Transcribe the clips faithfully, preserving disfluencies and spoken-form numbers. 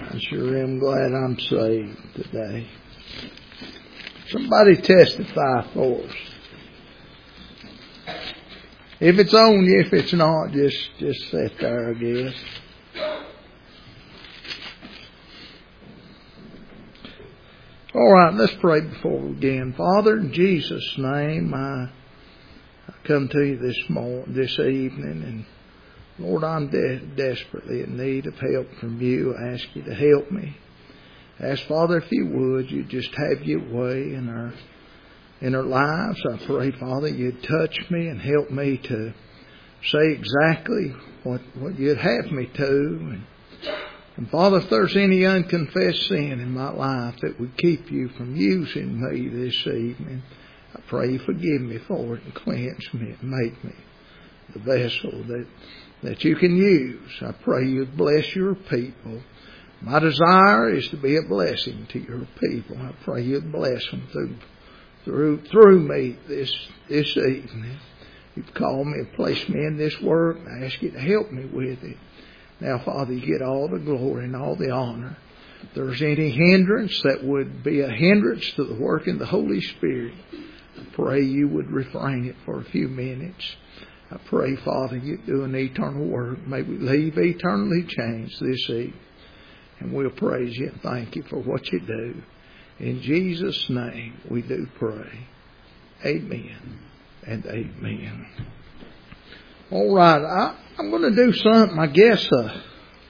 I sure am glad I'm saved today. Somebody testify for us. If it's on you, if it's not, just, just sit there, I guess. All right, let's pray before we begin. Father, in Jesus' name, I, I come to you this morning, this evening, and Lord, I'm de- desperately in need of help from you. I ask you to help me. I ask, Father, if you would, you just have your way in our in our lives. I pray, Father, you'd touch me and help me to say exactly what, what you'd have me to. And, and Father, if there's any unconfessed sin in my life that would keep you from using me this evening, I pray you forgive me for it and cleanse me and make me the vessel that that you can use. I pray you'd bless your people. My desire is to be a blessing to your people. I pray you'd bless them through through through me this this evening. You've called me and placed me in this work, and I ask you to help me with it. Now, Father, you get all the glory and all the honor. If there's any hindrance that would be a hindrance to the work of the Holy Spirit, I pray you would refrain it for a few minutes. I pray, Father, you do an eternal work. May we leave eternally changed this evening. And we'll praise you and thank you for what you do. In Jesus' name we do pray. Amen and amen. All right, I, I'm going to do something, I guess, uh,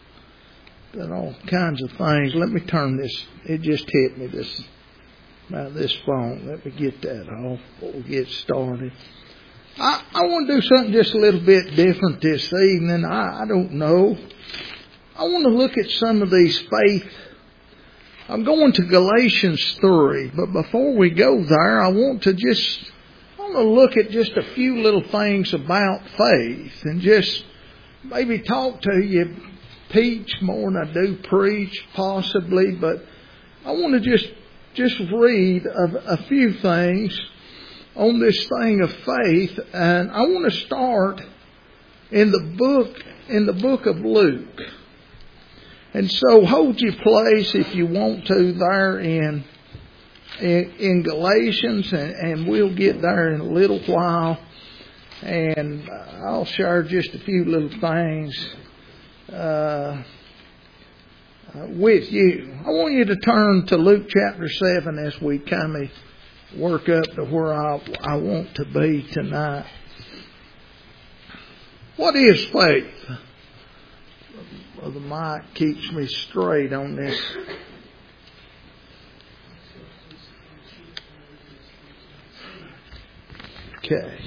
got all kinds of things. Let me turn this. It just hit me, this, about this phone. Let me get that off before we get started. I, I want to do something just a little bit different this evening. I, I don't know. I want to look at some of these faith. I'm going to Galatians three, but before we go there, I want to just, I want to look at just a few little things about faith and just maybe talk to you, teach more than I do preach, possibly, but I want to just, just read a, a few things on this thing of faith, and I want to start in the book in the book of Luke. And so hold your place if you want to there in in, in Galatians, and, and we'll get there in a little while, and I'll share just a few little things uh, with you. I want you to turn to Luke chapter seven as we kind of work up to where I, I want to be tonight. What is faith? Brother Mike keeps me straight on this. Okay.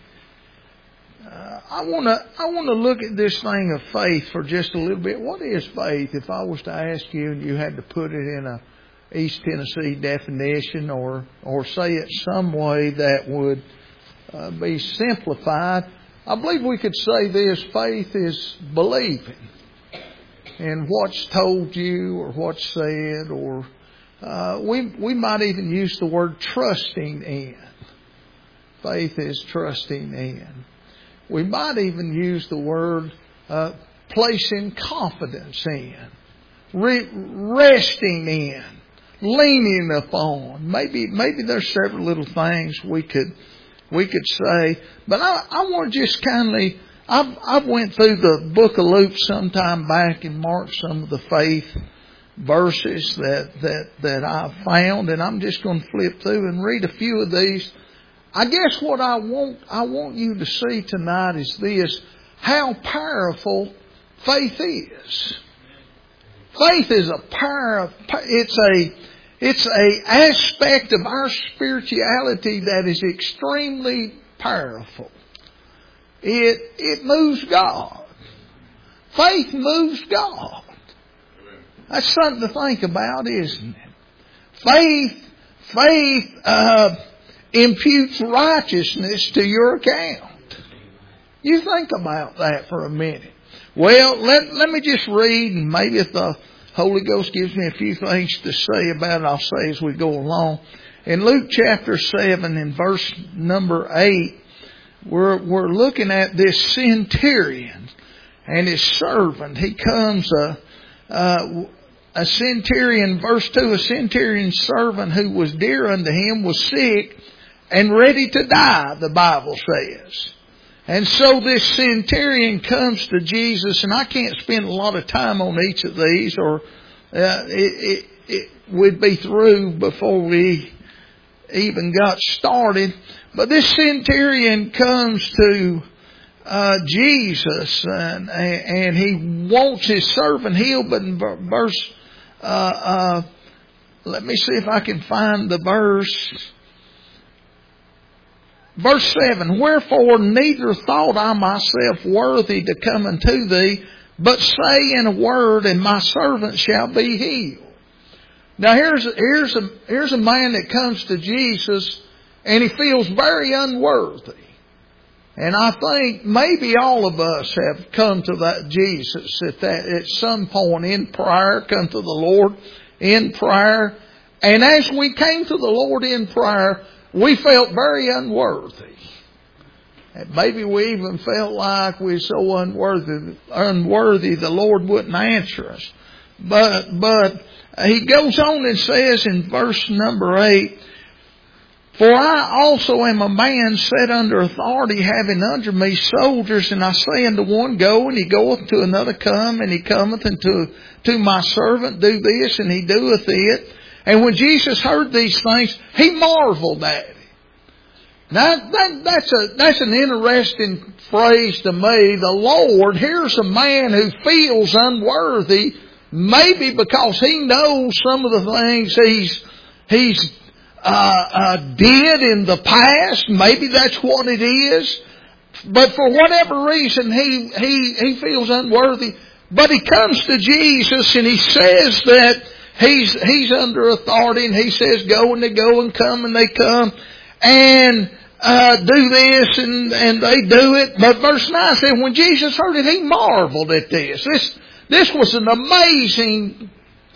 Uh, I want to I want to look at this thing of faith for just a little bit. What is faith? If I was to ask you and you had to put it in a East Tennessee definition, or or say it some way that would uh, be simplified, I believe we could say this: faith is believing in what's told you or what's said, or uh, we we might even use the word trusting in. Faith is trusting in. We might even use the word uh, placing confidence in, re- resting in, leaning upon. Maybe maybe there's several little things we could we could say, but I, I want to just kindly. I've I've went through the book of Luke sometime back and marked some of the faith verses that that that I found, and I'm just going to flip through and read a few of these. I guess what I want I want you to see tonight is this: how powerful faith is. Faith is a power. It's a it's a aspect of our spirituality that is extremely powerful. It it moves God. Faith moves God. That's something to think about, isn't it? Faith faith uh, imputes righteousness to your account. You think about that for a minute. Well, let let me just read, and maybe if the Holy Ghost gives me a few things to say about it, I'll say as we go along. In Luke chapter seven, in verse number eight, we're we're looking at this centurion and his servant. He comes, uh, uh, a centurion, verse two, a centurion servant who was dear unto him was sick and ready to die, the Bible says. And so this centurion comes to Jesus, and I can't spend a lot of time on each of these, or uh, it, it, it would be through before we even got started. But this centurion comes to uh, Jesus, and, and he wants his servant healed. But in verse, uh, uh, let me see if I can find the verse. Verse seven, wherefore neither thought I myself worthy to come unto thee, but say in a word, and my servant shall be healed. Now here's, here's, a, here's a man that comes to Jesus, and he feels very unworthy. And I think maybe all of us have come to that Jesus at that, at some point in prayer, come to the Lord in prayer. And as we came to the Lord in prayer, we felt very unworthy. And maybe we even felt like we were so unworthy, unworthy the Lord wouldn't answer us. But, but he goes on and says in verse number eight, for I also am a man set under authority, having under me soldiers, and I say unto one, go, and he goeth, to another, come, and he cometh, and to, to my servant, do this, and he doeth it. And when Jesus heard these things, he marveled at it. Now, that, that's a, that's an interesting phrase to me. The Lord, here's a man who feels unworthy, maybe because he knows some of the things he's, he's, uh, uh, did in the past. Maybe that's what it is. But for whatever reason, he, he, he feels unworthy. But he comes to Jesus and he says that He's, he's under authority, and he says go, and they go, and come, and they come, and, uh, do this, and, and they do it. But verse nine says, when Jesus heard it, he marveled at this. This, this was an amazing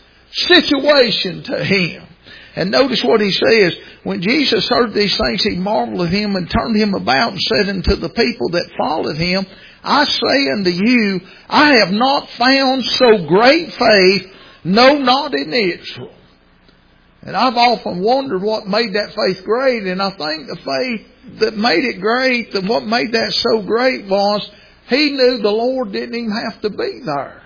situation to him. And notice what he says. When Jesus heard these things, he marveled at him, and turned him about, and said unto the people that followed him, I say unto you, I have not found so great faith, no, not in Israel. And I've often wondered what made that faith great. And I think the faith that made it great, that what made that so great was he knew the Lord didn't even have to be there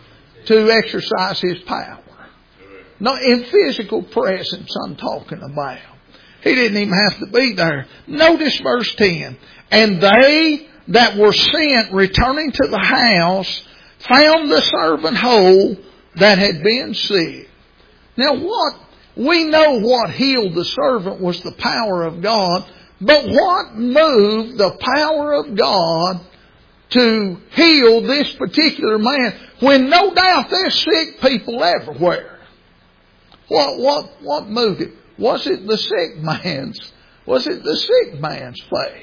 to exercise His power. Not in physical presence I'm talking about. He didn't even have to be there. Notice verse ten. And they that were sent returning to the house found the servant whole that had been sick. Now what, we know what healed the servant was the power of God, but what moved the power of God to heal this particular man when no doubt there's sick people everywhere? What, what, what moved it? Was it the sick man's, was it the sick man's faith?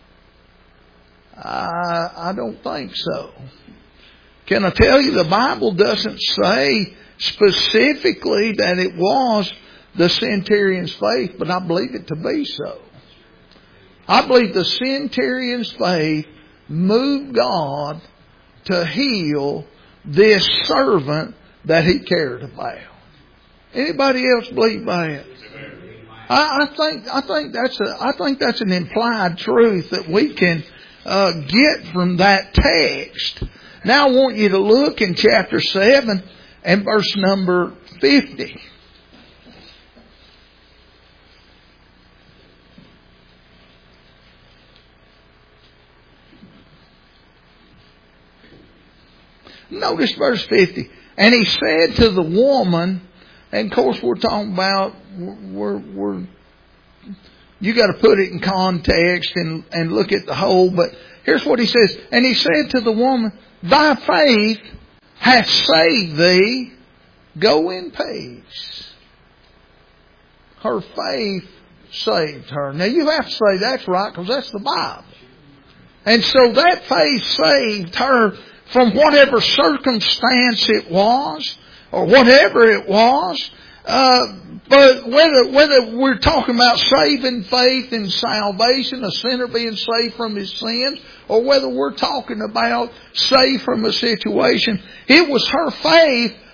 I, I don't think so. Can I tell you, the Bible doesn't say specifically that it was the centurion's faith, but I believe it to be so. I believe the centurion's faith moved God to heal this servant that he cared about. Anybody else believe that? I, I think I think that's a I think that's an implied truth that we can uh, get from that text. Now I want you to look in chapter seven and verse number fifty. Notice verse fifty. And he said to the woman, and of course we're talking about, we're, we're you got to put it in context and, and look at the whole, but here's what he says. And he said to the woman, thy faith hath saved thee. Go in peace. Her faith saved her. Now you have to say that's right because that's the Bible. And so that faith saved her from whatever circumstance it was or whatever it was. Uh, but whether, whether we're talking about saving faith in salvation, a sinner being saved from his sins, or whether we're talking about saved from a situation, it was her faith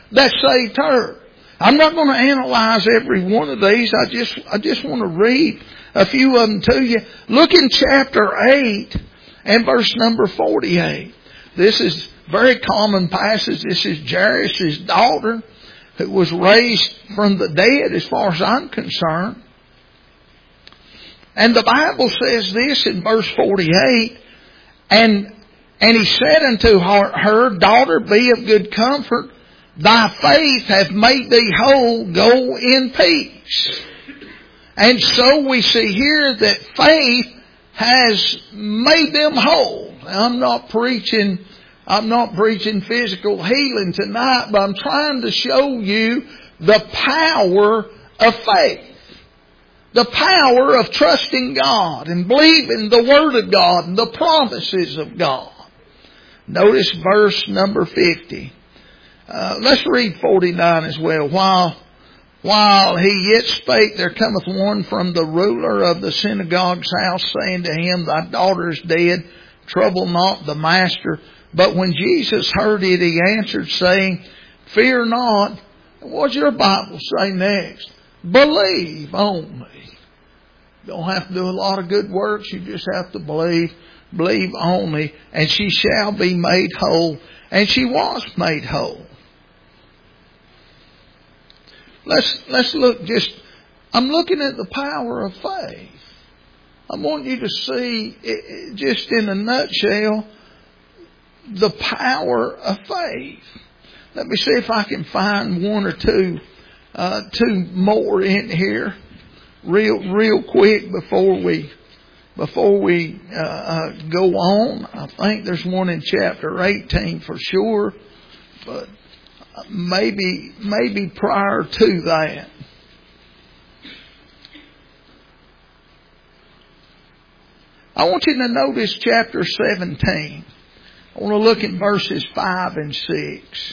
that saved her. I'm not going to analyze every one of these. I just, I just want to read a few of them to you. Look in chapter eight and verse number forty-eight. This is a very common passage. This is Jairus' daughter who was raised from the dead as far as I'm concerned. And the Bible says this in verse forty-eight, and, and he said unto her, her, Daughter, be of good comfort. Thy faith hath made thee whole. Go in peace. And so we see here that faith has made them whole. Now, I'm not preaching, I'm not preaching physical healing tonight, but I'm trying to show you the power of faith. The power of trusting God and believing the Word of God and the promises of God. Notice verse number fifty. Uh, let's read forty-nine as well. While, while he yet spake, there cometh one from the ruler of the synagogue's house, saying to him, Thy daughter is dead. Trouble not the master. But when Jesus heard it, he answered, saying, Fear not. What's your Bible say next? Believe only. You don't have to do a lot of good works. You just have to believe. Believe only. And she shall be made whole. And she was made whole. Let's, let's look just, I'm looking at the power of faith. I want you to see, just in a nutshell, the power of faith. Let me see if I can find one or two, uh, two more in here, real, real quick before we, before we uh, uh, go on. I think there's one in chapter eighteen for sure, but maybe, maybe prior to that. I want you to notice chapter seventeen. I want to look at verses five and six.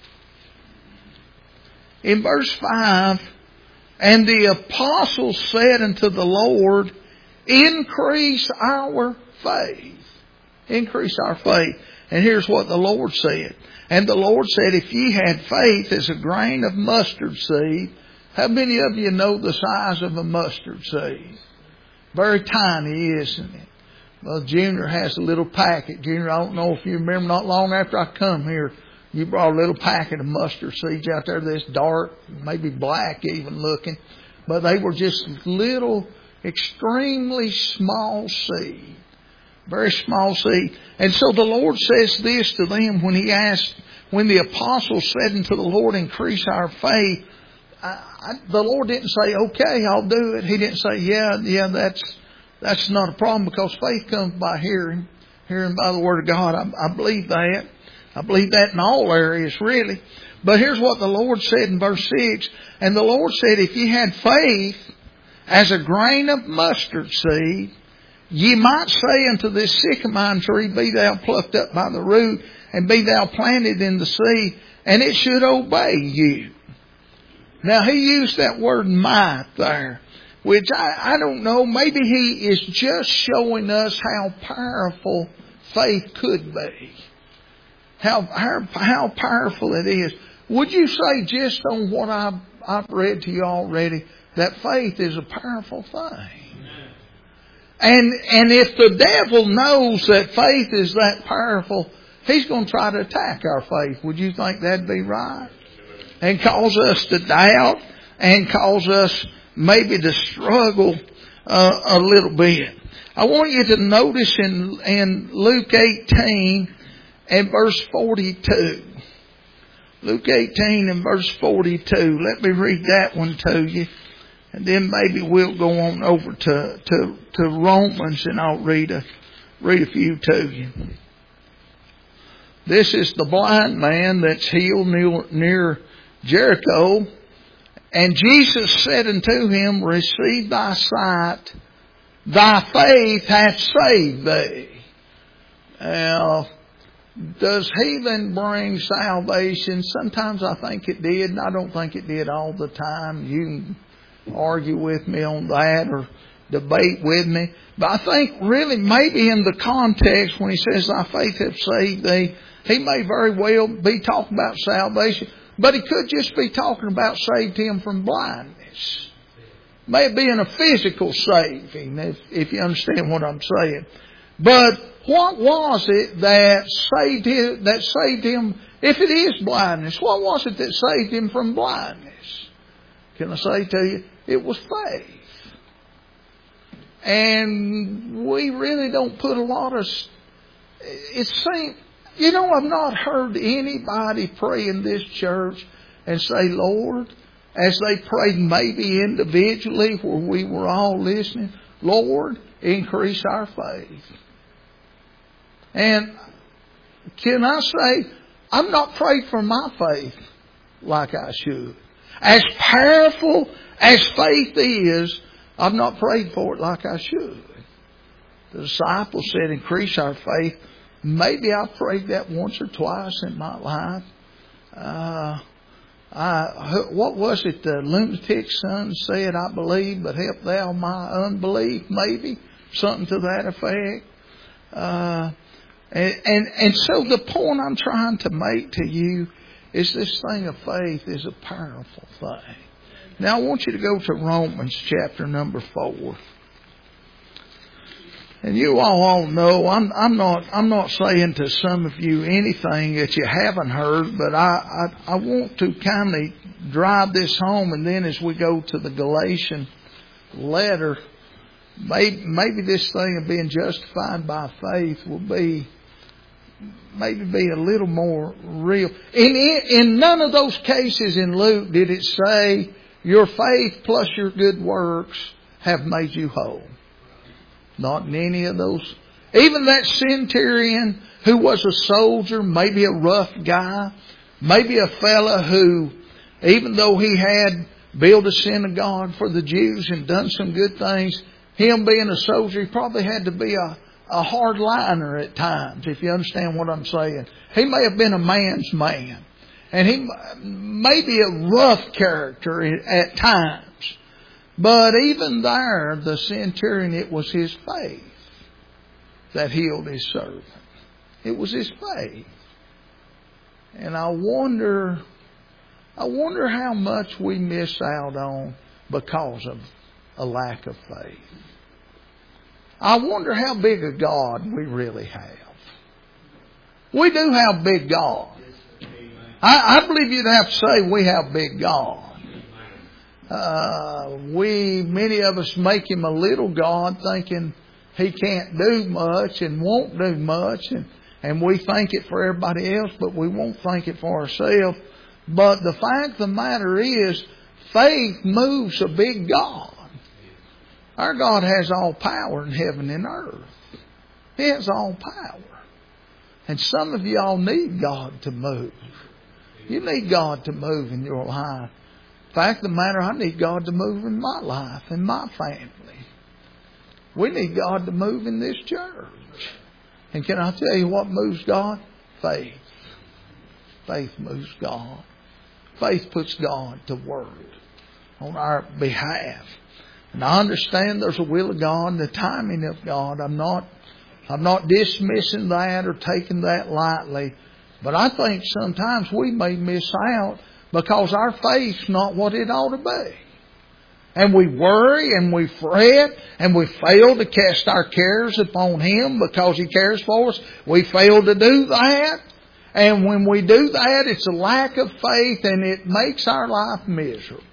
In verse five, and the apostles said unto the Lord, Increase our faith. Increase our faith. And here's what the Lord said. And the Lord said, If ye had faith as a grain of mustard seed. How many of you know the size of a mustard seed? Very tiny, isn't it? Well, Junior has a little packet. Junior, I don't know if you remember, not long after I come here, you brought a little packet of mustard seeds out there this dark, maybe black even looking. But they were just little, extremely small seed. Very small seed. And so the Lord says this to them when He asked, when the apostles said unto the Lord, Increase our faith. I, I, the Lord didn't say, okay, I'll do it. He didn't say, yeah, yeah, that's that's not a problem, because faith comes by hearing, hearing by the Word of God. I, I believe that. I believe that in all areas, really. But here's what the Lord said in verse six. And the Lord said, If ye had faith as a grain of mustard seed, ye might say unto this sycamore tree, Be thou plucked up by the root, and be thou planted in the sea, and it should obey you. Now, he used that word might there, which I, I don't know, maybe he is just showing us how powerful faith could be. How, how, how powerful it is. Would you say, just on what I've, I've read to you already, that faith is a powerful thing? And, and if the devil knows that faith is that powerful, he's going to try to attack our faith. Would you think that'd be right? And cause us to doubt and cause us maybe to struggle uh, a little bit. I want you to notice in, in Luke eighteen and verse forty-two. Luke eighteen and verse forty-two. Let me read that one to you. And then maybe we'll go on over to, to, to Romans, and I'll read a, read a few to you. This is the blind man that's healed near, near Jericho. And Jesus said unto him, Receive thy sight, thy faith hath saved thee. Now, does healing bring salvation? Sometimes I think it did, and I don't think it did all the time. You can argue with me on that or debate with me. But I think really maybe in the context when he says thy faith hath saved thee, he may very well be talking about salvation. But he could just be talking about saved him from blindness. May be in a physical saving, if, if you understand what I'm saying. But what was it that saved him, that saved him, if it is blindness, what was it that saved him from blindness? Can I say to you, it was faith. And we really don't put a lot of, it seems, you know, I've not heard anybody pray in this church and say, Lord, as they prayed maybe individually where we were all listening, Lord, increase our faith. And can I say, I've not prayed for my faith like I should. As powerful as faith is, I've not prayed for it like I should. The disciples said, increase our faith. Maybe I prayed that once or twice in my life. Uh, I, what was it the lunatic son said, I believe, but help thou my unbelief, maybe? Something to that effect. Uh, and, and, and so the point I'm trying to make to you is this thing of faith is a powerful thing. Now I want you to go to Romans chapter number four. And you all all know, I'm, I'm not, I'm not saying to some of you anything that you haven't heard, but I, I, I want to kind of drive this home, and then as we go to the Galatian letter, maybe, maybe this thing of being justified by faith will be, maybe be a little more real. In, in none of those cases in Luke did it say, your faith plus your good works have made you whole. Not in any of those. Even that centurion who was a soldier, maybe a rough guy, maybe a fella who, even though he had built a synagogue for the Jews and done some good things, him being a soldier, he probably had to be a, a hard liner at times, if you understand what I'm saying. He may have been a man's man. And he may be a rough character at times. But even there, the centurion, it was his faith that healed his servant. It was his faith. And I wonder, I wonder how much we miss out on because of a lack of faith. I wonder how big a God we really have. We do have a big God. I, I believe you'd have to say we have a big God. Uh, we, many of us make Him a little God, thinking He can't do much and won't do much, and, and we think it for everybody else, but we won't think it for ourselves. But the fact of the matter is, faith moves a big God. Our God has all power in heaven and earth. He has all power. And some of y'all need God to move. You need God to move in your life. In fact of the matter, I need God to move in my life and my family. We need God to move in this church. And can I tell you what moves God? Faith. Faith moves God. Faith puts God to work on our behalf. And I understand there's a will of God and the timing of God. I'm not, I'm not dismissing that or taking that lightly. But I think sometimes we may miss out because our faith's not what it ought to be. And we worry and we fret and we fail to cast our cares upon Him because He cares for us. We fail to do that. And when we do that, it's a lack of faith and it makes our life miserable.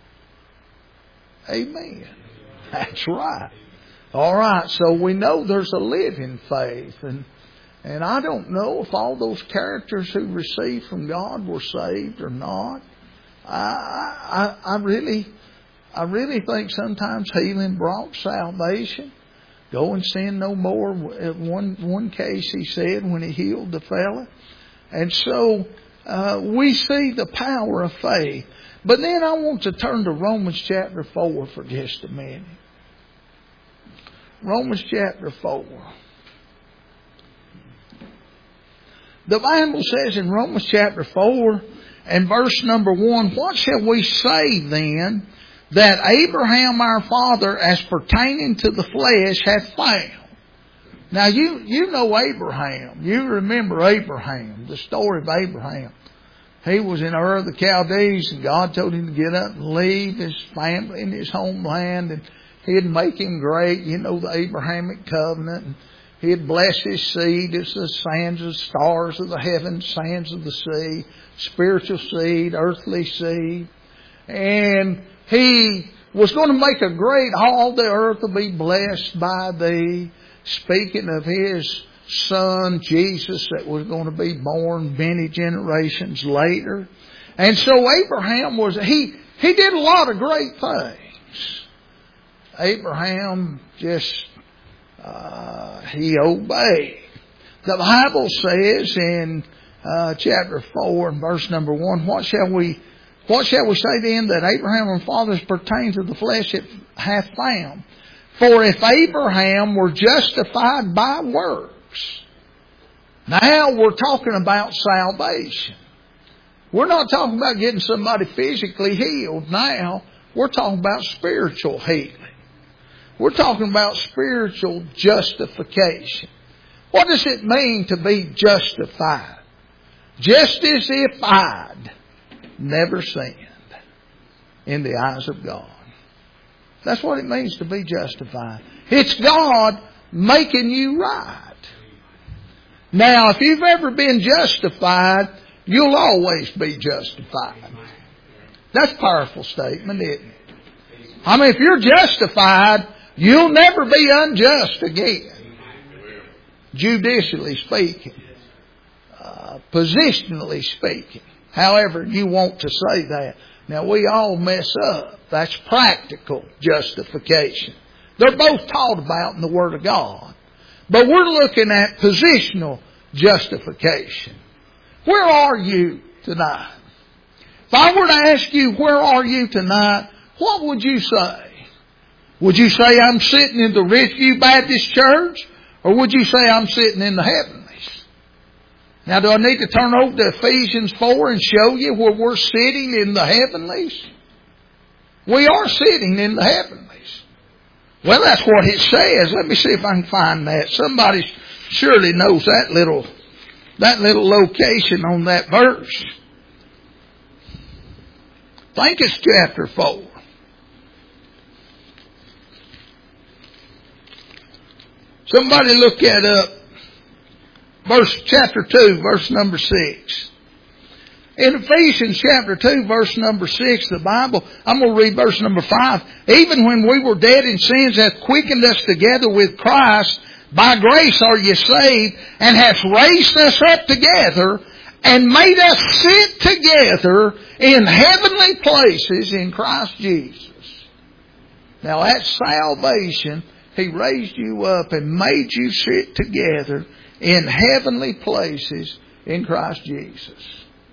Amen. That's right. All right, so we know there's a living faith. And And I don't know if all those characters who received from God were saved or not. I, I, I really, I really think sometimes healing brought salvation. Go and sin no more. One one case He said when He healed the fella, and so uh, we see the power of faith. But then I want to turn to Romans chapter four for just a minute. Romans chapter four. The Bible says in Romans chapter four and verse number one, what shall we say then that Abraham our father as pertaining to the flesh hath found? Now you, you know Abraham. You remember Abraham, the story of Abraham. He was in Ur of the Chaldees, and God told him to get up and leave his family and his homeland, and He'd make him great. You know, the Abrahamic covenant. And He'd bless his seed as the sands of stars of the heavens, sands of the sea, spiritual seed, earthly seed. And He was going to make a great, all the earth will be blessed by thee. Speaking of His Son, Jesus, that was going to be born many generations later. And so Abraham was, he, he did a lot of great things. Abraham just, uh, he obeyed. The Bible says in uh, chapter four and verse number one, what shall we, what shall we say then that Abraham and fathers pertain to the flesh it hath found? For if Abraham were justified by works, now we're talking about salvation. We're not talking about getting somebody physically healed now. We're talking about spiritual healing. We're talking about spiritual justification. What does it mean to be justified? Just as if I'd never sinned in the eyes of God. That's what it means to be justified. It's God making you right. Now, if you've ever been justified, you'll always be justified. That's a powerful statement, isn't it? I mean, if you're justified, you'll never be unjust again. Judicially speaking. Uh, positionally speaking. However you want to say that. Now, we all mess up. That's practical justification. They're both taught about in the Word of God. But we're looking at positional justification. Where are you tonight? If I were to ask you, where are you tonight? What would you say? Would you say I'm sitting in the Ridgeview Baptist Church? Or would you say I'm sitting in the heavenlies? Now, do I need to turn over to Ephesians four and show you where we're sitting in the heavenlies? We are sitting in the heavenlies. Well, that's what it says. Let me see if I can find that. Somebody surely knows that little, that little location on that verse. I think it's chapter four. Somebody look that up. Verse chapter two, verse number six. In Ephesians chapter two, verse number six, the Bible, I'm going to read verse number five. Even when we were dead in sins, hath quickened us together with Christ. By grace are ye saved, and hath raised us up together, and made us sit together in heavenly places in Christ Jesus. Now that's salvation. He raised you up and made you sit together in heavenly places in Christ Jesus.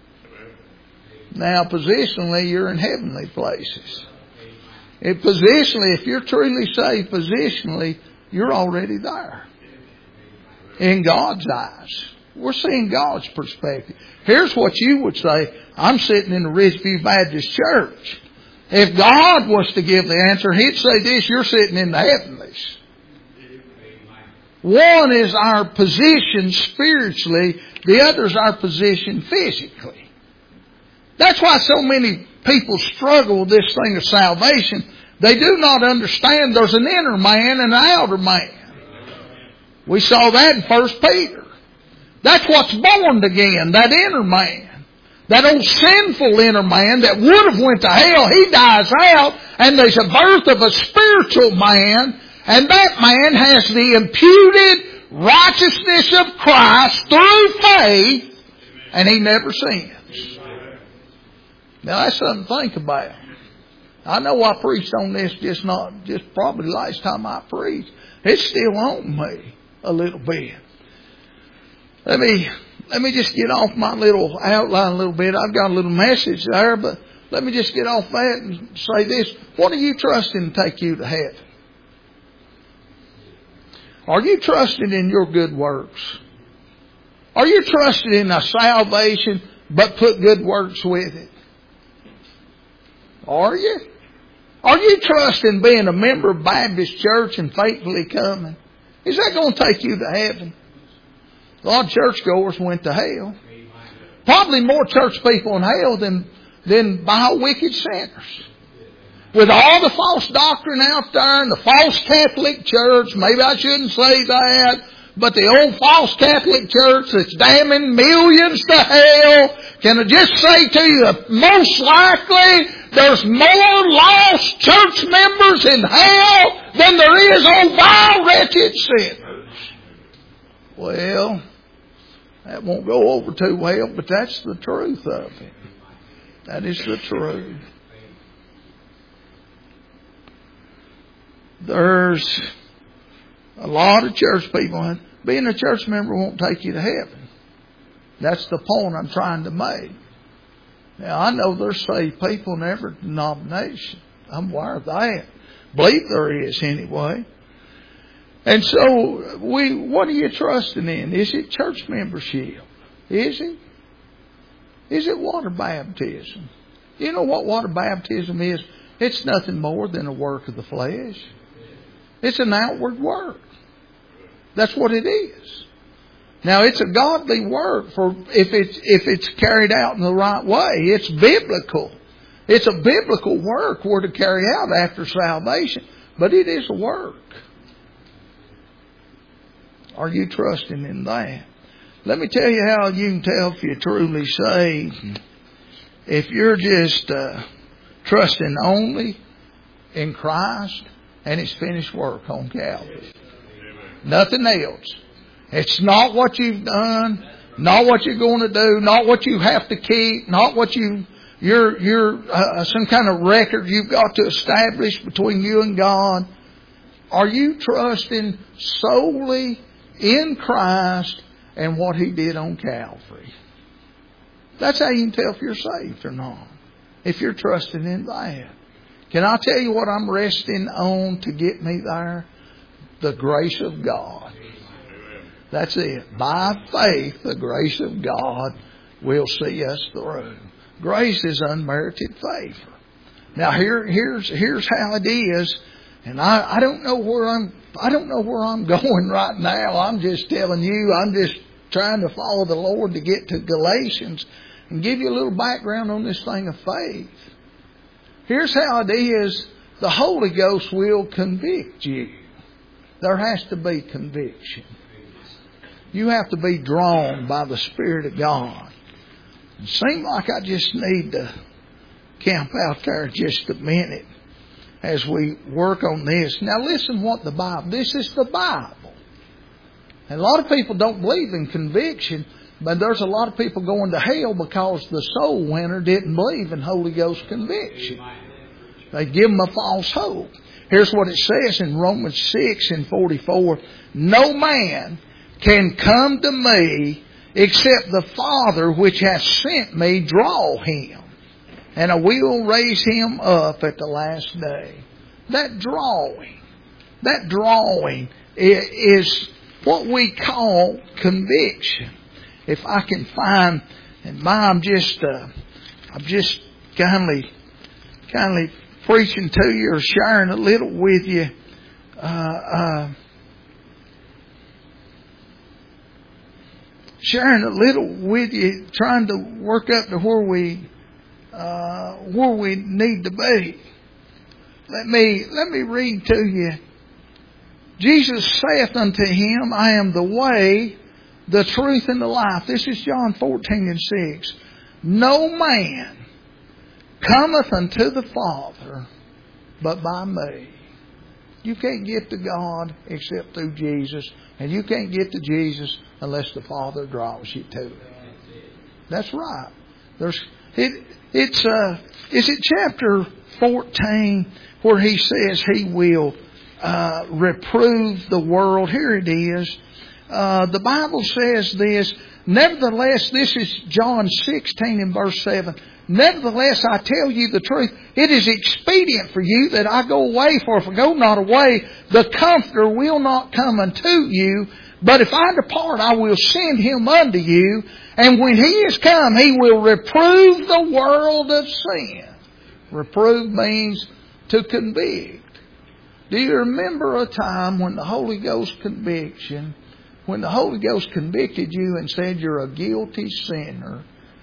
Now, positionally, you're in heavenly places. If positionally, if you're truly saved positionally, you're already there. In God's eyes. We're seeing God's perspective. Here's what you would say. I'm sitting in the Ridgeview Baptist Church. If God was to give the answer, He'd say this, you're sitting in the heavenlies. One is our position spiritually, the other is our position physically. That's why so many people struggle with this thing of salvation. They do not understand there's an inner man and an outer man. We saw that in First Peter. That's what's born again, that inner man. That old sinful inner man that would have went to hell, he dies out, and there's a birth of a spiritual man, and that man has the imputed righteousness of Christ through faith, and he never sins. Now that's something to think about. I know I preached on this just not, just probably last time I preached. It's still on me a little bit. Let me, let me just get off my little outline a little bit. I've got a little message there, but let me just get off that and say this. What are you trusting to take you to heaven? Are you trusting in your good works? Are you trusting in a salvation but put good works with it? Are you? Are you trusting being a member of Baptist Church and faithfully coming? Is that going to take you to heaven? A lot of churchgoers went to hell. Probably more church people in hell than, than by wicked sinners. With all the false doctrine out there and the false Catholic Church, maybe I shouldn't say that, but the old false Catholic Church that's damning millions to hell, can I just say to you that most likely there's more lost church members in hell than there is on vile, wretched sinners. Well, that won't go over too well, but that's the truth of it. That is the truth. There's a lot of church people. Being a church member won't take you to heaven. That's the point I'm trying to make. Now, I know there's saved people in every denomination. I'm aware of that. Believe there is anyway. And so, we, what are you trusting in? Is it church membership? Is it? Is it water baptism? You know what water baptism is? It's nothing more than a work of the flesh. It's an outward work. That's what it is. Now, it's a godly work for if it's if it's carried out in the right way. It's biblical. It's a biblical work we're to carry out after salvation. But it is a work. Are you trusting in that? Let me tell you how you can tell if you're truly saved. If you're just uh, trusting only in Christ and His finished work on Calvary. Nothing else. It's not what you've done, not what you're going to do, not what you have to keep, not what you you're you're uh, some kind of record you've got to establish between you and God. Are you trusting solely in Christ and what He did on Calvary? That's how you can tell if you're saved or not. If you're trusting in that. Can I tell you what I'm resting on to get me there? The grace of God. That's it. By faith, the grace of God will see us through. Grace is unmerited favor. Now here, here's here's how it is, and I, I don't know where I'm. I don't know where I'm going right now. I'm just telling you. I'm just trying to follow the Lord to get to Galatians and give you a little background on this thing of faith. Here's how it is. The Holy Ghost will convict you. There has to be conviction. You have to be drawn by the Spirit of God. It seems like I just need to camp out there just a minute as we work on this. Now listen what the Bible, this is the Bible. And a lot of people don't believe in conviction, but there's a lot of people going to hell because the soul winner didn't believe in Holy Ghost conviction. They give them a false hope. Here's what it says in Romans six and forty-four. No man can come to me except the Father which hath sent me draw him. And I will raise him up at the last day. That drawing, that drawing is what we call conviction. If I can find, and my, I'm just, uh, I'm just kindly, kindly preaching to you or sharing a little with you. Uh, uh, sharing a little with you, trying to work up to where we, uh, where we need to be. Let me, let me read to you. Jesus saith unto him, I am the way, the truth, and the life. This is John fourteen and six. No man cometh unto the Father but by me. You can't get to God except through Jesus. And you can't get to Jesus unless the Father draws you to it. That's right. There's it. It's uh. Is it chapter fourteen where he says he will uh, reprove the world? Here it is. Uh, the Bible says this. Nevertheless, this is John sixteen and verse seven. Nevertheless, I tell you the truth. It is expedient for you that I go away, for if I go not away, the Comforter will not come unto you. But if I depart, I will send him unto you. And when he is come, he will reprove the world of sin. Reprove means to convict. Do you remember a time when the Holy Ghost conviction, when the Holy Ghost convicted you and said you're a guilty sinner,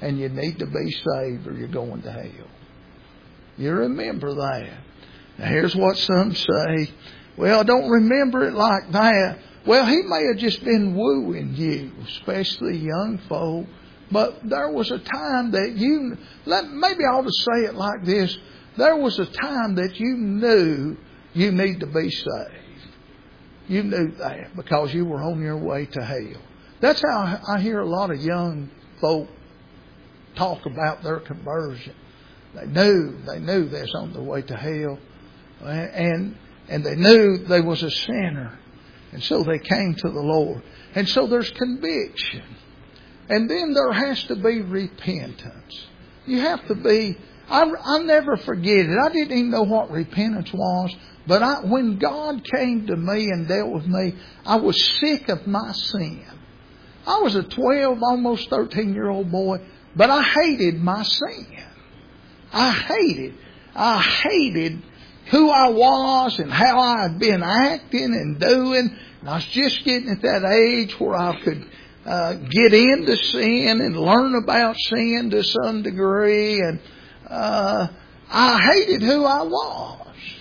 and you need to be saved or you're going to hell. You remember that. Now here's what some say. Well, I don't remember it like that. Well, he may have just been wooing you, especially young folk. But there was a time that you, maybe I ought to say it like this. There was a time that you knew you need to be saved. You knew that because you were on your way to hell. That's how I hear a lot of young folk talk about their conversion. They knew, they knew they was on their way to hell. And, and they knew they was a sinner. And so they came to the Lord. And so there's conviction. And then there has to be repentance. You have to be, I, I'll never forget it. I didn't even know what repentance was. But I, when God came to me and dealt with me, I was sick of my sin. I was a twelve, almost thirteen year old boy, but I hated my sin. I hated, I hated who I was and how I had been acting and doing. And I was just getting at that age where I could uh, get into sin and learn about sin to some degree. And uh, I hated who I was.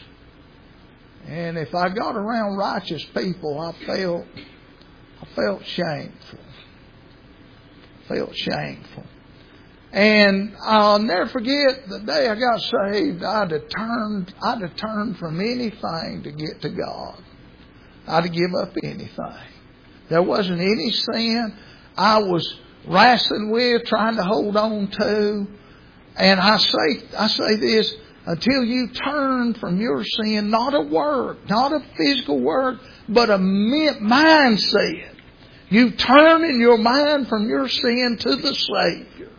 And if I got around righteous people, I felt, I felt shameful. Felt shameful. And I'll never forget the day I got saved, I'd have turned, I'd have turned from anything to get to God. I'd have give up anything. There wasn't any sin I was wrestling with, trying to hold on to. And I say, I say this, until you turn from your sin, not a work, not a physical work, but a mindset. You turn in your mind from your sin to the Savior.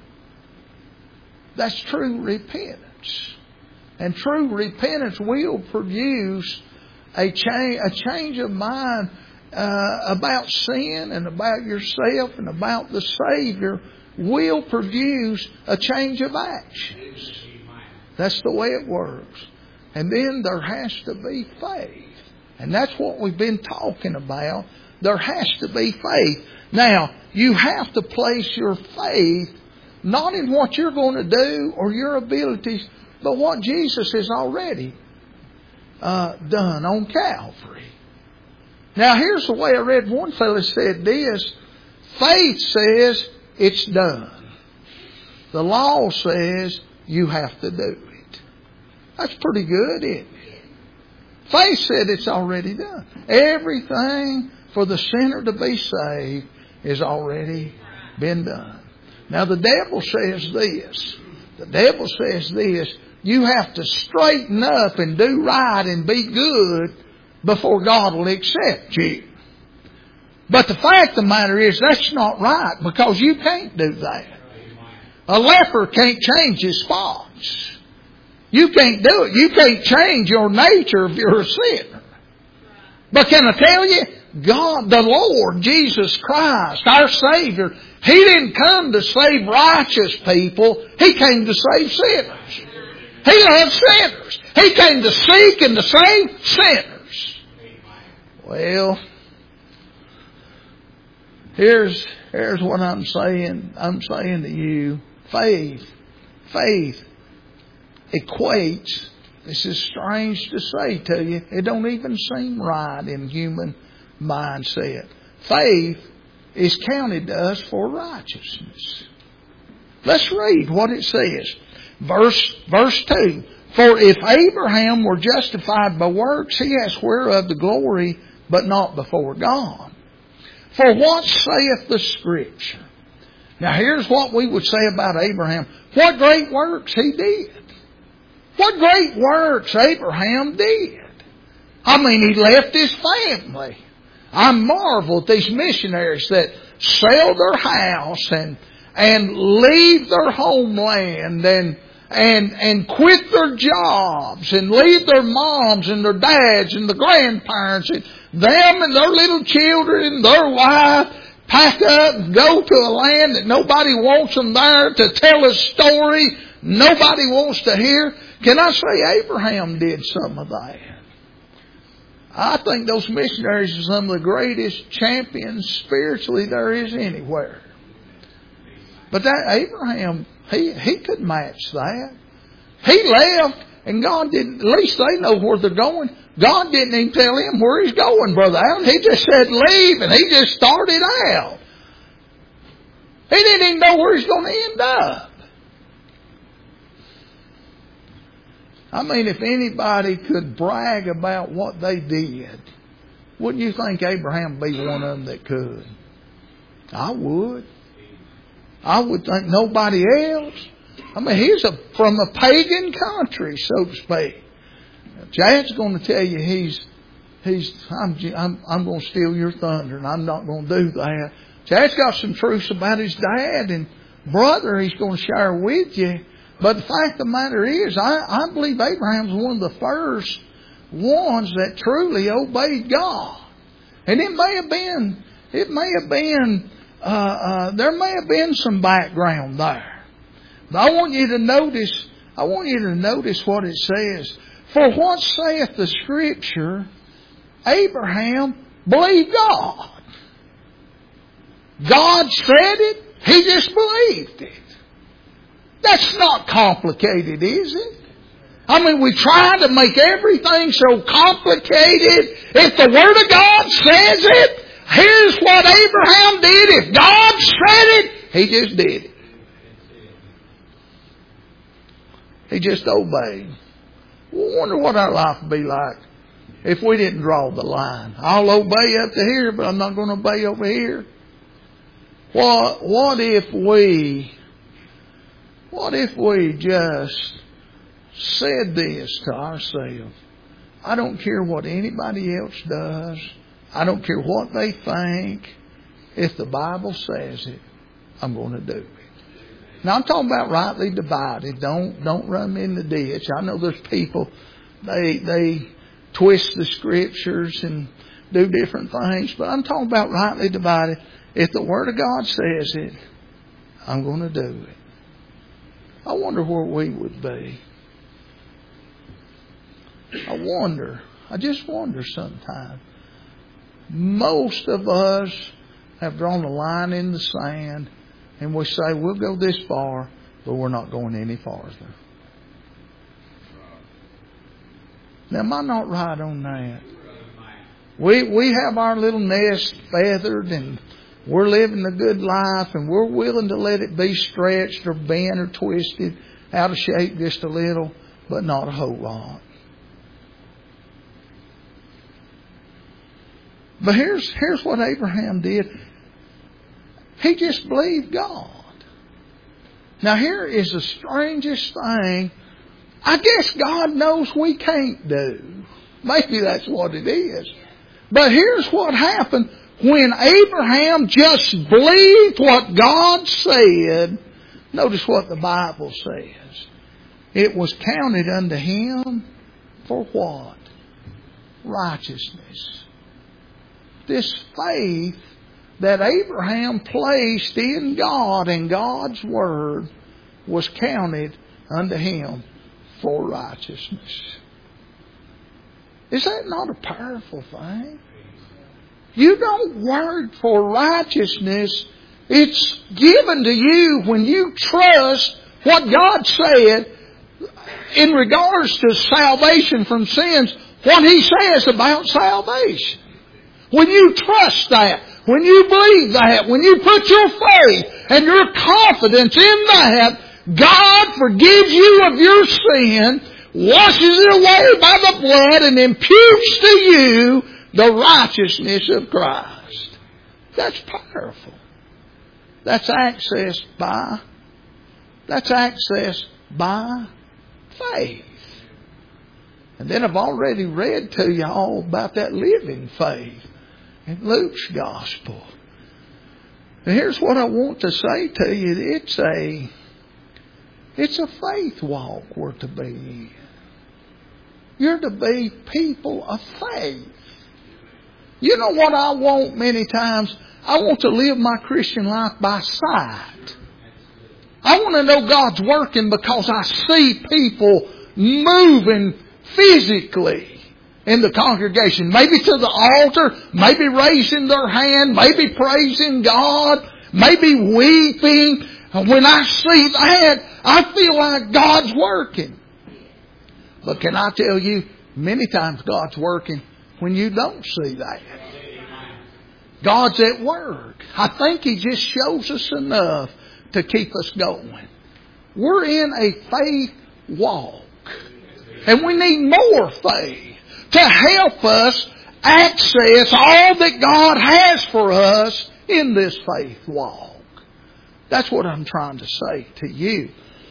That's true repentance. And true repentance will produce a change, a change of mind uh, about sin and about yourself and about the Savior will produce a change of actions. That's the way it works. And then there has to be faith. And that's what we've been talking about. There has to be faith. Now, you have to place your faith not in what you're going to do or your abilities, but what Jesus has already uh, done on Calvary. Now, here's the way I read. One fellow said this. Faith says it's done. The law says you have to do it. That's pretty good, isn't it? Faith said it's already done. Everything for the sinner to be saved has already been done. Now the devil says this. The devil says this. You have to straighten up and do right and be good before God will accept you. But the fact of the matter is that's not right because you can't do that. A leper can't change his spots. You can't do it. You can't change your nature if you're a sinner. But can I tell you, God, the Lord, Jesus Christ, our Savior, He didn't come to save righteous people. He came to save sinners. He loves sinners. He came to seek and to save sinners. Well, here's, here's what I'm saying. I'm saying to you, faith, faith equates, this is strange to say to you, it don't even seem right in human mindset. Faith is counted to us for righteousness. Let's read what it says. Verse, verse two. For if Abraham were justified by works, he has whereof the glory, but not before God. For what saith the Scripture? Now here's what we would say about Abraham. What great works he did. What great works Abraham did. I mean, he left his family. I marvel at these missionaries that sell their house and and leave their homeland and and and quit their jobs and leave their moms and their dads and the grandparents and them and their little children and their wife, pack up and go to a land that nobody wants them there to tell a story nobody wants to hear. Can I say Abraham did some of that? I think those missionaries are some of the greatest champions spiritually there is anywhere. But that Abraham, he, he could match that. He left, and God didn't, at least they know where they're going. God didn't even tell him where he's going, Brother Allen. He just said leave, and he just started out. He didn't even know where he's going to end up. I mean, if anybody could brag about what they did, wouldn't you think Abraham would be one of them that could? I would. I would think nobody else. I mean, he's a, from a pagan country, so to speak. Chad's going to tell you he's, he's, I'm, I'm, I'm going to steal your thunder, and I'm not going to do that. Chad's got some truths about his dad and brother he's going to share with you. But the fact of the matter is, I, I believe Abraham's one of the first ones that truly obeyed God. And it may have been, it may have been, uh, uh, there may have been some background there. But I want you to notice, I want you to notice what it says. For what saith the Scripture, Abraham believed God. God said it, he just believed it. That's not complicated, is it? I mean, we try to make everything so complicated. If the Word of God says it, here's what Abraham did. If God said it, he just did it. He just obeyed. I wonder what our life would be like if we didn't draw the line. I'll obey up to here, but I'm not going to obey over here. What, what if we... What if we just said this to ourselves? I don't care what anybody else does. I don't care what they think. If the Bible says it, I'm going to do it. Now I'm talking about rightly divided. Don't don't run me in the ditch. I know there's people, they they twist the Scriptures and do different things, but I'm talking about rightly divided. If the Word of God says it, I'm going to do it. I wonder where we would be. I wonder. I just wonder sometimes. Most of us have drawn a line in the sand and we say we'll go this far, but we're not going any farther. Now, am I not right on that? We we have our little nest feathered and we're living a good life and we're willing to let it be stretched or bent or twisted out of shape just a little, but not a whole lot. But here's, here's what Abraham did. He just believed God. Now here is the strangest thing. I guess God knows we can't do. Maybe that's what it is. But here's what happened. When Abraham just believed what God said, notice what the Bible says. It was counted unto him for what? Righteousness. This faith that Abraham placed in God and God's Word was counted unto him for righteousness. Is that not a powerful thing? You don't work for righteousness. It's given to you when you trust what God said in regards to salvation from sins, what He says about salvation. When you trust that, when you believe that, when you put your faith and your confidence in that, God forgives you of your sin, washes it away by the blood, and imputes to you the righteousness of Christ. That's powerful. That's accessed by, that's accessed by faith. And then I've already read to you all about that living faith in Luke's Gospel. And here's what I want to say to you. It's a, it's a faith walk we're to be in. You're to be people of faith. You know what I want many times? I want to live my Christian life by sight. I want to know God's working because I see people moving physically in the congregation. Maybe to the altar, maybe raising their hand, maybe praising God, maybe weeping. And when I see that, I feel like God's working. But can I tell you, many times God's working when you don't see that. God's at work. I think He just shows us enough to keep us going. We're in a faith walk. And we need more faith to help us access all that God has for us in this faith walk. That's what I'm trying to say to you.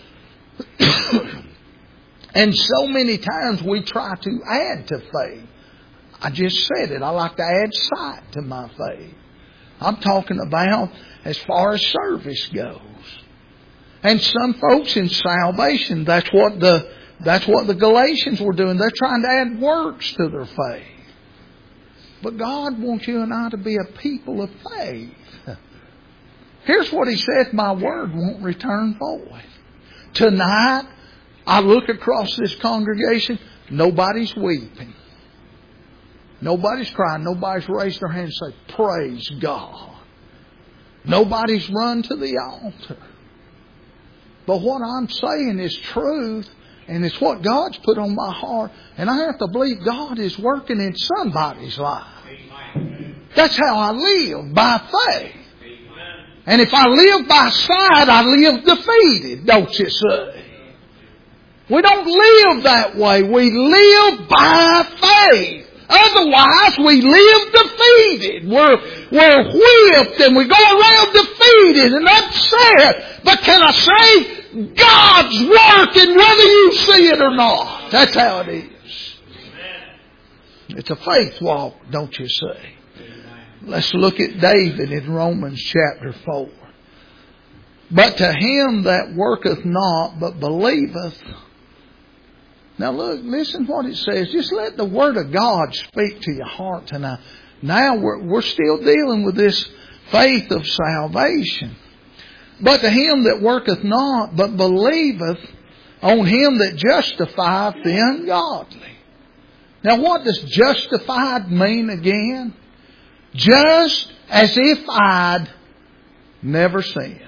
And so many times we try to add to faith. I just said it. I like to add sight to my faith. I'm talking about as far as service goes. And some folks in salvation, that's what the that's what the Galatians were doing. They're trying to add works to their faith. But God wants you and I to be a people of faith. Here's what He said, my word won't return void. Tonight, I look across this congregation, nobody's weeping. Nobody's crying. Nobody's raised their hand and say, praise God. Nobody's run to the altar. But what I'm saying is truth, and it's what God's put on my heart, and I have to believe God is working in somebody's life. That's how I live, by faith. And if I live by sight, I live defeated, don't you see? We don't live that way. We live by faith. Otherwise, we live defeated. We're, we're whipped and we go around defeated and upset. But can I say, God's working whether you see it or not. That's how it is. It's a faith walk, don't you say? Let's look at David in Romans chapter four. But to him that worketh not, but believeth. Now look, listen what it says. Just let the Word of God speak to your heart tonight. Now we're, we're still dealing with this faith of salvation. But to him that worketh not, but believeth on Him that justifieth the ungodly. Now what does justified mean again? Just as if I'd never sinned.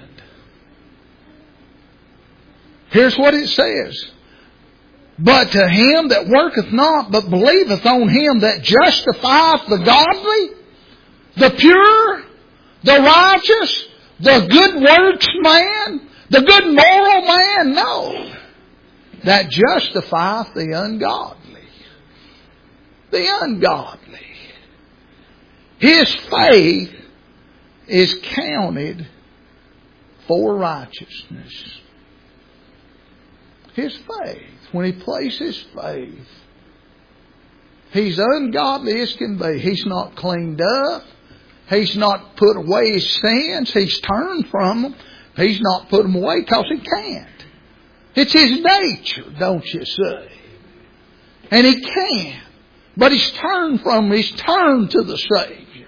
Here's what it says. But to him that worketh not, but believeth on Him that justifieth the godly, the pure, the righteous, the good works man, the good moral man, no. That justifieth the ungodly. The ungodly. His faith is counted for righteousness. His faith. When he places faith, he's ungodly as can be. He's not cleaned up. He's not put away his sins. He's turned from them. He's not put them away because he can't. It's his nature, don't you see? And he can't. But he's turned from them. He's turned to the Savior.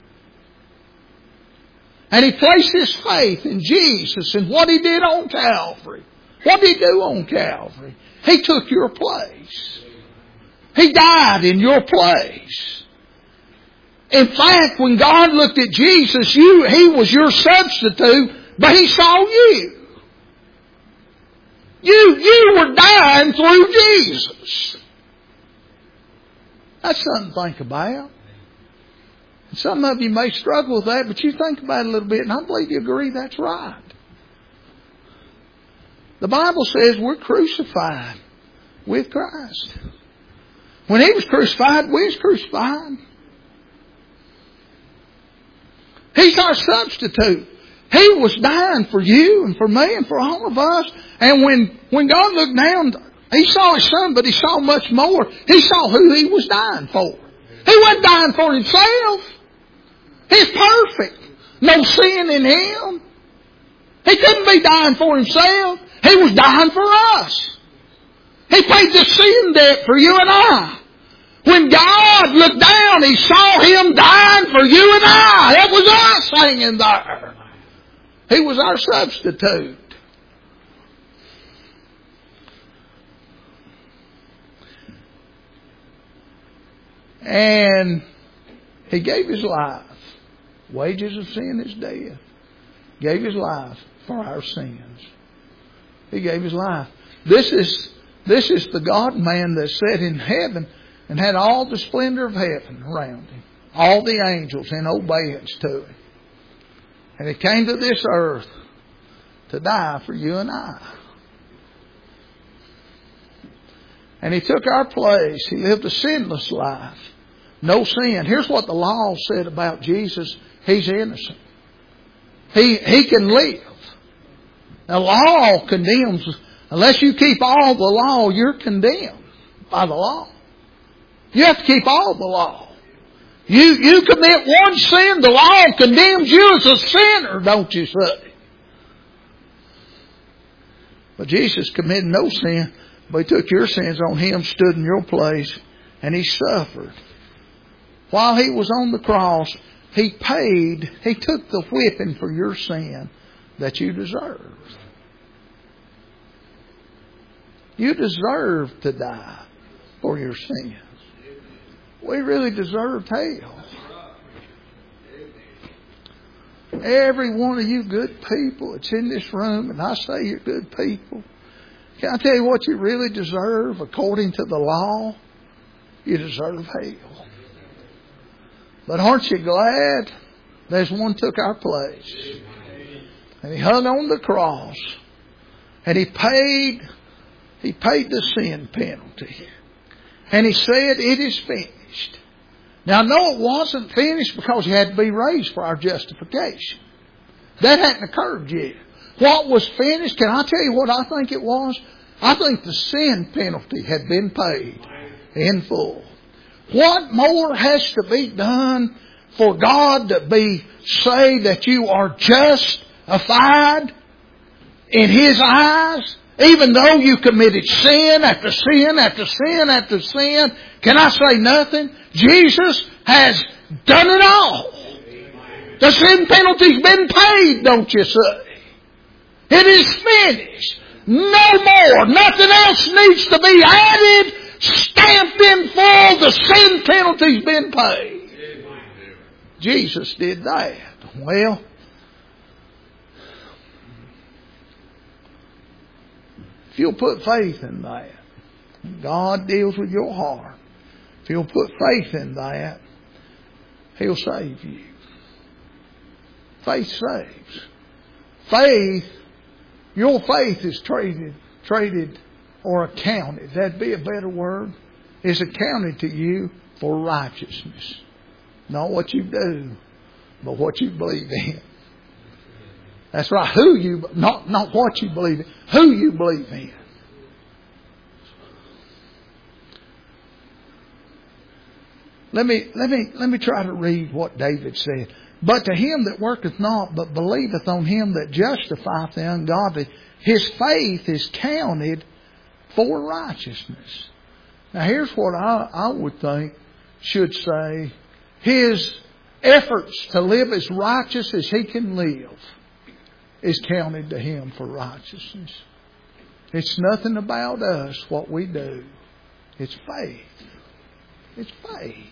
And he placed his faith in Jesus and what He did on Calvary. What did He do on Calvary? He took your place. He died in your place. In fact, when God looked at Jesus, you, He was your substitute, but He saw you. You, you were dying through Jesus. That's something to think about. Some of you may struggle with that, but you think about it a little bit, and I believe you agree that's right. The Bible says we're crucified with Christ. When He was crucified, we was crucified. He's our substitute. He was dying for you and for me and for all of us. And when, when God looked down, He saw His Son, but He saw much more. He saw who He was dying for. He wasn't dying for Himself. He's perfect. No sin in Him. He couldn't be dying for Himself. He was dying for us. He paid the sin debt for you and I. When God looked down, He saw Him dying for you and I. That was us hanging there. He was our substitute. And He gave His life. Wages of sin is death. Gave His life for our sins. He gave His life. This is, this is the God-man that sat in heaven and had all the splendor of heaven around Him. All the angels in obedience to Him. And He came to this earth to die for you and I. And He took our place. He lived a sinless life. No sin. Here's what the law said about Jesus. He's innocent. He, he can live. Now, law condemns. Unless you keep all the law, you're condemned by the law. You have to keep all the law. You, you commit one sin, the law condemns you as a sinner, don't you say? But Jesus committed no sin, but He took your sins on Him, stood in your place, and He suffered. While He was on the cross, He paid, He took the whipping for your sin that you deserved. You deserve to die for your sins. We really deserved hell. Every one of you good people that's in this room, and I say you're good people, can I tell you what you really deserve according to the law? You deserve hell. But aren't you glad there's one took our place? And He hung on the cross. And He paid, He paid the sin penalty. And He said, it is finished. Now, no, it wasn't finished because He had to be raised for our justification. That hadn't occurred yet. What was finished, can I tell you what I think it was? I think the sin penalty had been paid in full. What more has to be done for God to be say that you are justified in His eyes? Even though you committed sin after sin after sin after sin, can I say nothing? Jesus has done it all. The sin penalty's been paid, don't you say? It is finished. No more. Nothing else needs to be added. Stamped in full. The sin penalty's been paid. Jesus did that. Well, if you'll put faith in that, God deals with your heart. If you'll put faith in that, He'll save you. Faith saves. Faith, your faith is traded, traded or accounted. That'd be a better word. Is accounted to you for righteousness. Not what you do, but what you believe in. That's right. Who you, not, not what you believe in. Who you believe in. Let me, let me, let me try to read what David said. But to him that worketh not, but believeth on Him that justifieth the ungodly, his faith is counted for righteousness. Now here's what I, I would think should say. His efforts to live as righteous as he can live is counted to him for righteousness. It's nothing about us, what we do. It's faith. It's faith.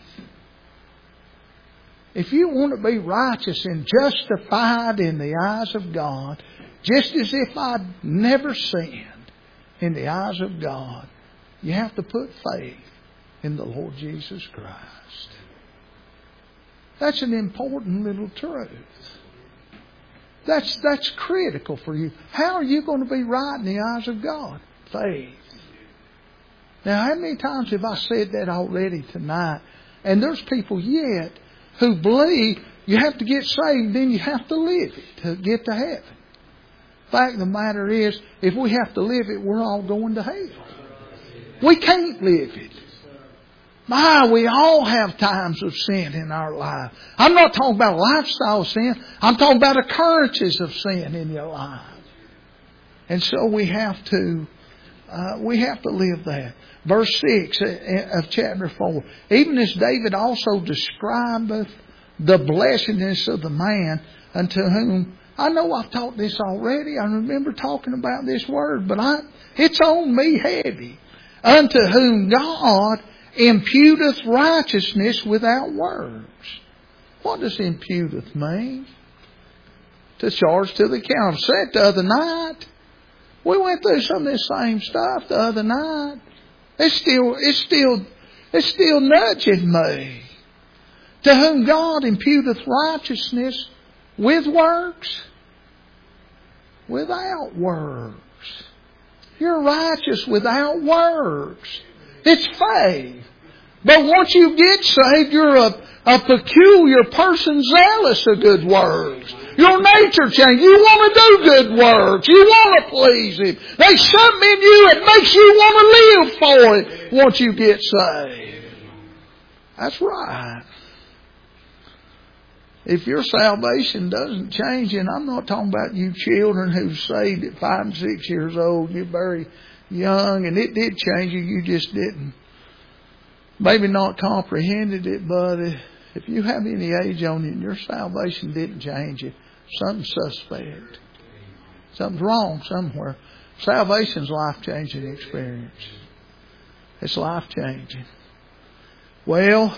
If you want to be righteous and justified in the eyes of God, just as if I'd never sinned in the eyes of God, you have to put faith in the Lord Jesus Christ. That's an important little truth. That's, that's critical for you. How are you going to be right in the eyes of God? Faith. Now, how many times have I said that already tonight? And there's people yet who believe you have to get saved, then you have to live it to get to heaven. The fact of the matter is, if we have to live it, we're all going to hell. We can't live it. My, we all have times of sin in our life. I'm not talking about lifestyle sin. I'm talking about occurrences of sin in your life. And so we have to, uh, we have to live that. Verse six of chapter four. Even as David also describeth the blessedness of the man unto whom, I know I've taught this already. I remember talking about this word, but I, it's on me heavy. Unto whom God imputeth righteousness without works. What does imputeth mean? to charge to the account. I said the other night, we went through some of this same stuff the other night. It's still, it's still, it's still nudging me. To whom God imputeth righteousness with works, without works. You're righteous without works. It's faith. But once you get saved, you're a, a peculiar person zealous of good works. Your nature changes. You want to do good works. You want to please Him. There's something in you that makes you want to live for it once you get saved. That's right. If your salvation doesn't change, and I'm not talking about you children who's saved at five and six years old, you're very young, and it did change you, you just didn't, maybe not comprehended it, but if you have any age on you and your salvation didn't change you, something's suspect. Something's wrong somewhere. Salvation's a life-changing experience. It's life-changing. Well,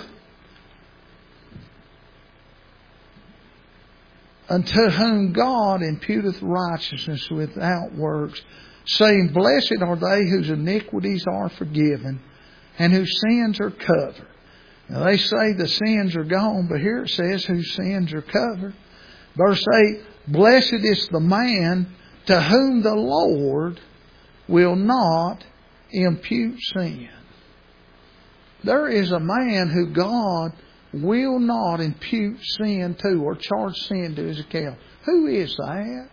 unto whom God imputeth righteousness without works, saying, Blessed are they whose iniquities are forgiven, and whose sins are covered. Now they say the sins are gone, but here it says whose sins are covered. Verse eight, Blessed is the man to whom the Lord will not impute sin. There is a man who God will not impute sin to or charge sin to his account. Who is that?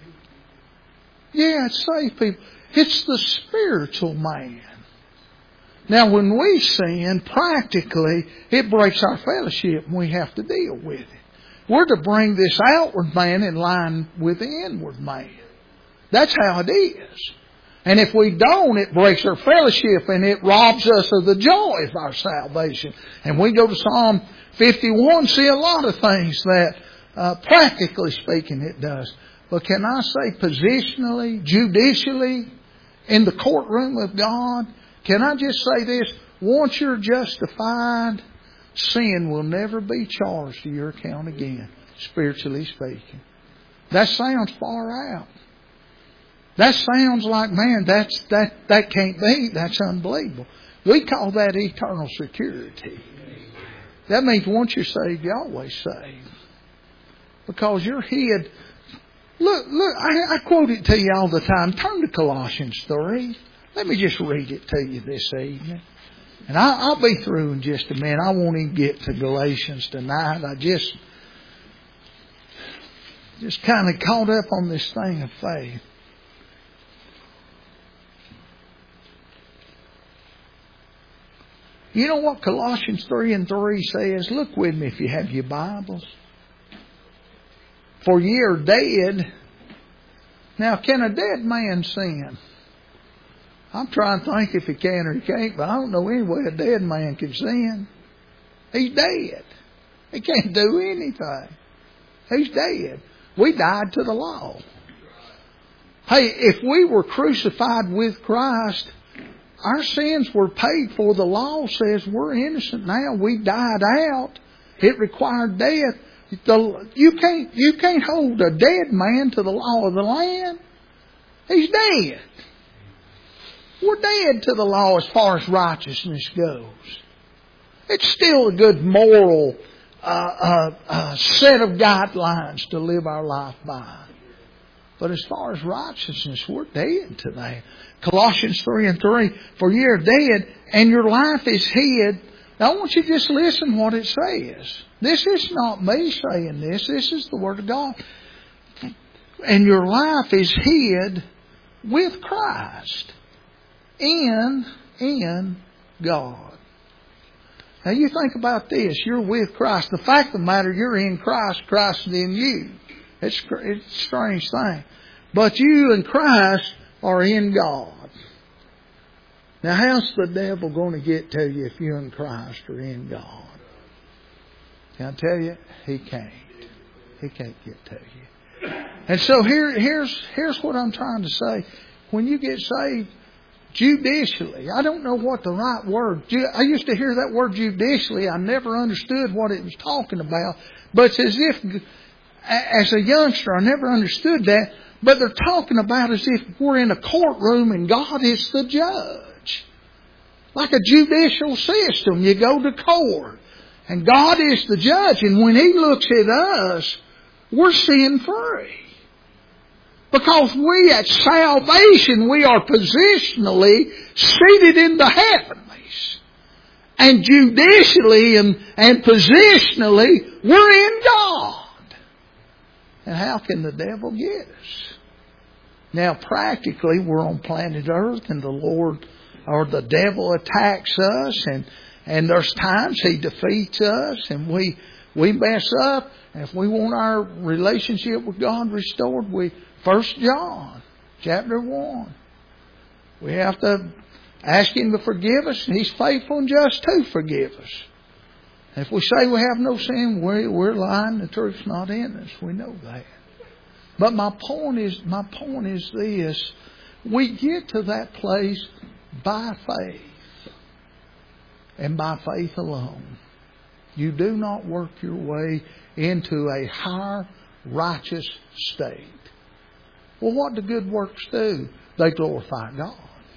Yeah, it's saved people. It's the spiritual man. Now, when we sin, practically, it breaks our fellowship and we have to deal with it. We're to bring this outward man in line with the inward man. That's how it is. And if we don't, it breaks our fellowship and it robs us of the joy of our salvation. And we go to Psalm fifty-one, see a lot of things that, uh, practically speaking, it does. But can I say positionally, judicially, in the courtroom of God, can I just say this? Once you're justified, sin will never be charged to your account again, spiritually speaking. That sounds far out. That sounds like, man, that's, that, that can't be. That's unbelievable. We call that eternal security. That means once you're saved, you're always saved. Because you're hid. Look, look, I, I quote it to you all the time. Turn to Colossians three. Let me just read it to you this evening. And I, I'll be through in just a minute. I won't even get to Galatians tonight. I just, just kind of caught up on this thing of faith. You know what Colossians three and three says? Look with me if you have your Bibles. For ye are dead. Now, can a dead man sin? I'm trying to think if he can or he can't, but I don't know any way a dead man can sin. He's dead. He can't do anything. He's dead. We died to the law. Hey, if we were crucified with Christ, our sins were paid for. The law says we're innocent now. We died out. It required death. The, you can't you can't hold a dead man to the law of the land. He's dead. We're dead to the law as far as righteousness goes. It's still a good moral uh, uh, uh, set of guidelines to live our life by. But as far as righteousness, we're dead to that. Colossians three and three, for ye are dead, and your life is hid. Now I want you to just listen what it says. This is not me saying this. This is the Word of God. And your life is hid with Christ in, in God. Now you think about this. You're with Christ. The fact of the matter, you're in Christ. Christ is in you. It's, it's a strange thing. But you and Christ are in God. Now how's the devil going to get to you if you and Christ are in God? Can I tell you? He can't. He can't get to you. And so here, here's, here's what I'm trying to say. When you get saved, judicially, I don't know what the right word, I used to hear that word judicially. I never understood what it was talking about. But it's as if as a youngster, I never understood that. But they're talking about as if we're in a courtroom and God is the judge. Like a judicial system. You go to court and God is the judge. And when He looks at us, we're sin free. Because we at salvation, we are positionally seated in the heavenlies. And judicially and, and positionally, we're in God. And how can the devil get us? Now practically we're on planet Earth and the Lord or the devil attacks us and, and there's times he defeats us and we we mess up. And if we want our relationship with God restored, we First John chapter one. We have to ask Him to forgive us, and He's faithful and just to forgive us. And if we say we have no sin, we're, we're lying. The truth's not in us. We know that. But my point is, my point is this: we get to that place by faith, and by faith alone. You do not work your way into a higher righteous state. Well, what do good works do? They glorify God.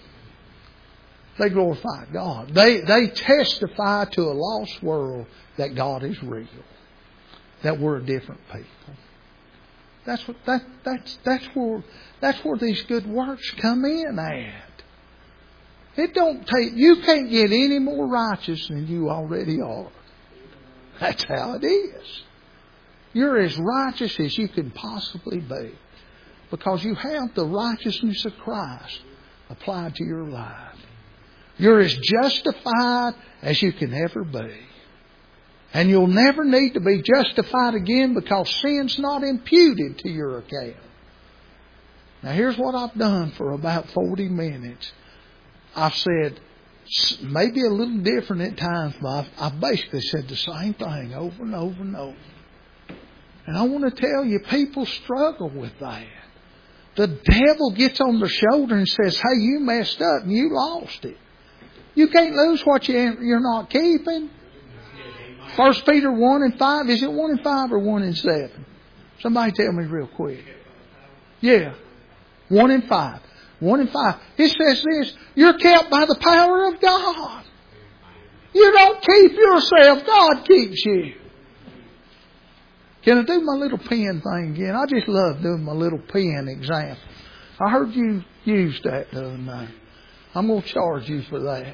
They glorify God. They they testify to a lost world that God is real. That we're a different people. That's what that that's that's where that's where these good works come in at. It don't take you can't get any more righteous than you already are. That's how it is. You're as righteous as you can possibly be. Because you have the righteousness of Christ applied to your life. You're as justified as you can ever be. And you'll never need to be justified again because sin's not imputed to your account. Now here's what I've done for about forty minutes. I've said, maybe a little different at times, but I've, I've basically said the same thing over and over and over. And I want to tell you, people struggle with that. The devil gets on their shoulder and says, hey, you messed up and you lost it. You can't lose what you, you're not keeping. First Peter one and five. Is it one and five or one and seven? Somebody tell me real quick. Yeah. one and five. one and five. It says this. You're kept by the power of God. You don't keep yourself. God keeps you. Can I do my little pen thing again? I just love doing my little pen example. I heard you use that the other night. I'm going to charge you for that.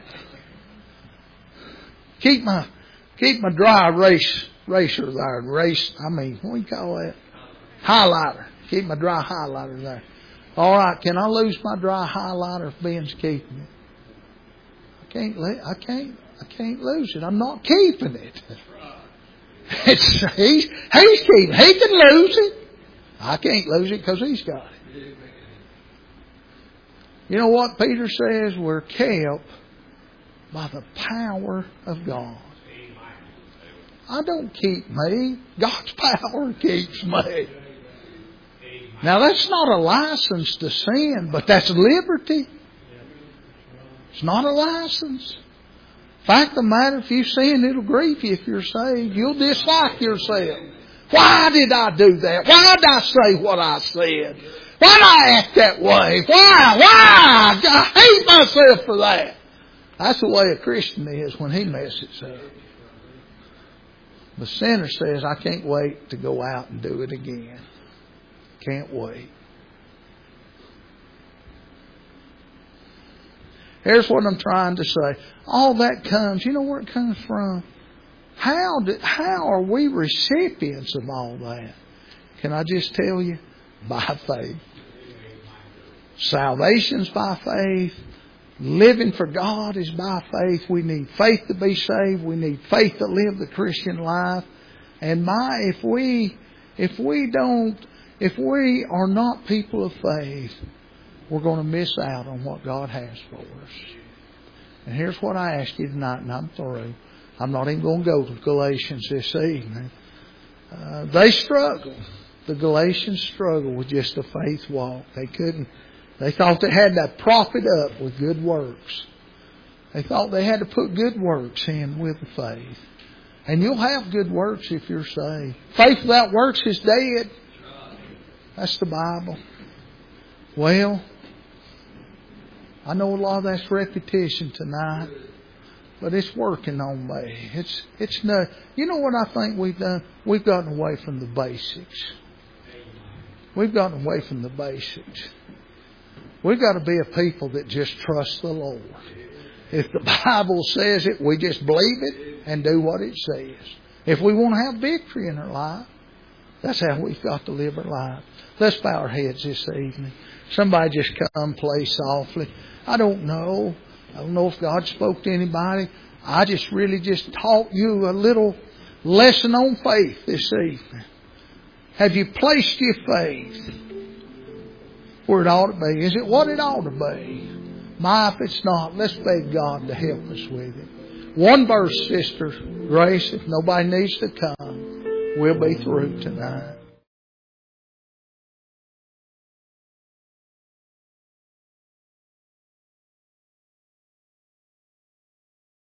Keep my keep my dry erase, eraser there. Erase, I mean, what do you call that? Highlighter. Keep my dry highlighter there. All right, can I lose my dry highlighter if Ben's keeping it? I can't. I can't. I can't lose it. I'm not keeping it. It's, he's, he's keeping. He can lose it. I can't lose it because he's got it. You know what Peter says? We're kept by the power of God. I don't keep me. God's power keeps me. Now that's not a license to sin, but that's liberty. It's not a license. Fact of the matter, if you sin, it'll grieve you if you're saved. You'll dislike yourself. Why did I do that? Why did I say what I said? Why did I act that way? Why? Why? I hate myself for that. That's the way a Christian is when he messes up. The sinner says, I can't wait to go out and do it again. Can't wait. Here's what I'm trying to say. All that comes, you know where it comes from? How did, how are we recipients of all that? Can I just tell you? By faith. Salvation's by faith. Living for God is by faith. We need faith to be saved. We need faith to live the Christian life. And my, if we, if we don't, if we are not people of faith, we're going to miss out on what God has for us. And here's what I ask you tonight, and I'm through. I'm not even going to go to Galatians this evening. Uh, they struggle. The Galatians struggled with just a faith walk. They couldn't. They thought they had to prop it up with good works. They thought they had to put good works in with the faith. And you'll have good works if you're saved. Faith without works is dead. That's the Bible. Well, I know a lot of that's repetition tonight, but it's working on me. It's it's no. You know what I think we've done? We've gotten away from the basics. We've gotten away from the basics. We've got to be a people that just trust the Lord. If the Bible says it, we just believe it and do what it says. If we want to have victory in our life, that's how we've got to live our life. Let's bow our heads this evening. Somebody just come play softly. I don't know. I don't know if God spoke to anybody. I just really just taught you a little lesson on faith this evening. Have you placed your faith where it ought to be? Is it what it ought to be? My, if it's not, let's beg God to help us with it. One verse, Sister Grace, if nobody needs to come, we'll be through tonight.